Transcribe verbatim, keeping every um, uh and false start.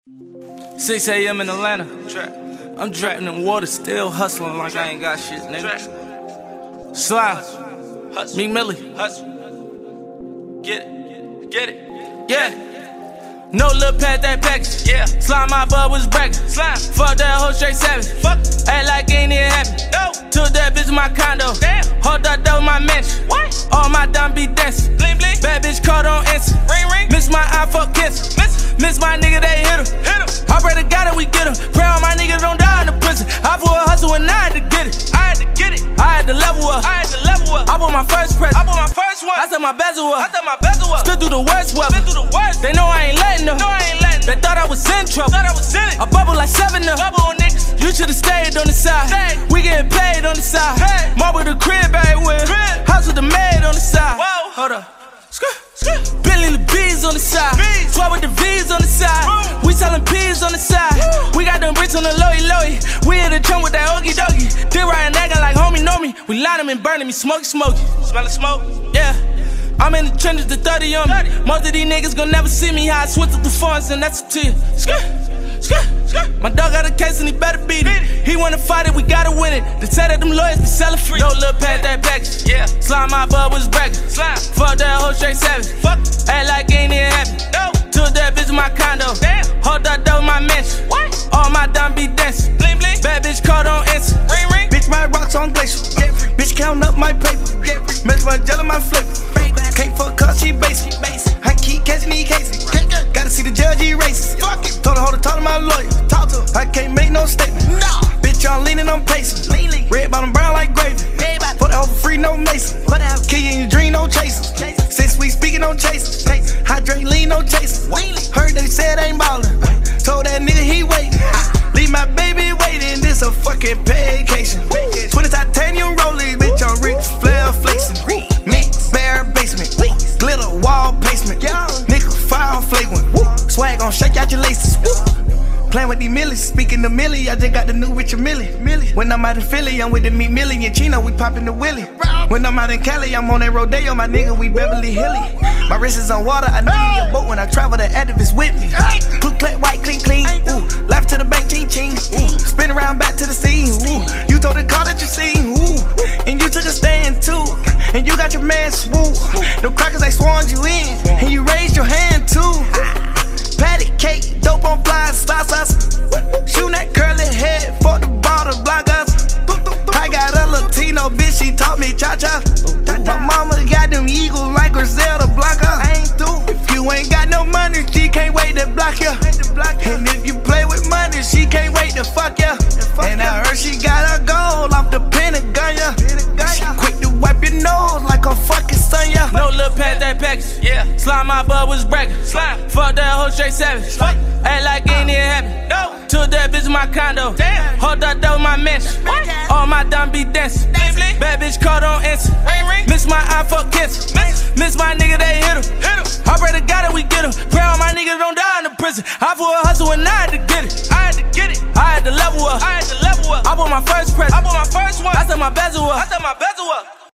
six A M in Atlanta. I'm draping in water, still hustling like I ain't got shit, nigga. Slime, Meek Millie, hustle. Get it, get it, yeah. No look past that package, yeah. Slime my bud was bragging, slime. Fuck that hoe straight savage, fuck. Act like ain't even happy, no. Took that bitch in my condo, damn. Hold that door my mansion, what? All my dumb be dancing, bling bling. Bad bitch called on answer, ring ring. Miss my eye, fuck cancer, miss, miss my nigga, they hit him, hit him. I pray to God that we get him. Pray all my niggas don't die in the prison. I for a hustle and I had to get it, I had to get it. I had to level up, I had to level up. I bought my first press, I bought my first one. I said my bezel up, I said my bezel up. Stood through the worst weather, stood through the worst. They know I ain't letting them, no I ain't letting them. They thought I was in trouble, thought I was in it. I bubble like seven up, bubble on niggas. You should've stayed on the side, stay. We getting paid on the side, hey. Marble the crib back with, crib. House with the maid on the side. Whoa, hold up. Billy the B's on the side, twelve with the V's on the side. Woo. We sellin' peas on the side. Woo. We got them bricks on the lowy lowy. We hit the trunk with that okie dokie. Dick riding acting like homie know me. We light 'em and burn 'em, me smoky smoky. Smell the smoke? Yeah. I'm in the trenches, the thirty on me. Most of these niggas gon' never see me how I switch up the funds, and that's a tear. My dog got a case and he better beat it. He wanna fight it, we gotta win it. They say that them lawyers be sellin' free. No look past that package, yeah. Slime my bud was bragging, slime. Fuck that hoe straight savage, fuck. Act like ain't even happy, no. Took that bitch in my condo, damn. Hold that door my mansion, what? All my dumb be dancing, bling bling. Bad bitch called on answer, ring ring. Bitch my rocks on glacier, uh, bitch countin' up my paper, mess my gel in my flavor. Can't fuck cause she basic, I keep catching these cases. Gotta see the judge, he racist. Told her, hold her, talk to my lawyer. Talk to her. I can't make no statement. No. Bitch, y'all leaning, I'm pacing. Lean. Red bottom brown like gravy. For the hoe for free, no mason. Key in your dream, no chasers. Since we speaking, no chasers. Hydrate, lean, no chasers. Heard they said ain't ballin'. Told that nigga he waiting. Leave my baby waiting. This a fucking vacation. twenty titanium rollies, bitch, I'm Ric Flair flexing. Mix, bare basement. Glitter wall basement. Nigga, fire flagrant. Swag gon' shake out your laces. Playing with these millies, speaking to Millie, I just got the new Richard Millie. When I'm out in Philly, I'm with the Meek Millie and Chino, we poppin' the Willie. When I'm out in Cali, I'm on that Rodeo, my nigga, we Beverly Hilly. My wrist is on water, I need a boat when I travel, the activists with me. Blue clap, white, clean, clean, ooh. Life to the bank, ching, ching, ooh. Spin around back to the scene, ooh. You told the car that you seen, ooh. And you took a stand too, and you got your man swoop. The crackers, they swarmed you in, and you raised your hand too. Patty cake, dope on flies, slice us. Shootin' that curly head for the bottle blockers. I got a Latino bitch, she taught me cha-cha. My mama got them eagles like Griselda blocker. I ain't through. If you ain't got no money, she can't wait to block ya. And if you play with money, she can't wait to fuck ya. And I heard she got her gold off the Pentagon, ya. She quick to wipe your nose like a fucking son, ya. No look past that package, yeah. Slime my bud was bragging, slime. Fuck that hoe straight savage, fuck. Act like ain't even happy, no. Took that bitch in my condo, damn. Hold that door my mansion, what? All my dumb be dancing, bling bling. Bad bitch called on answer, ring ring. Miss my eye, fuck cancer, miss, miss my nigga, they hit him, hit him. I pray to God that we get him. Pray all my niggas don't die in the prison. I for a hustle and I had to get it, I had to get it. I had to level up, I had to level up. I bought my first press, I bought my first one. I said my bezel up, I said my bezel up.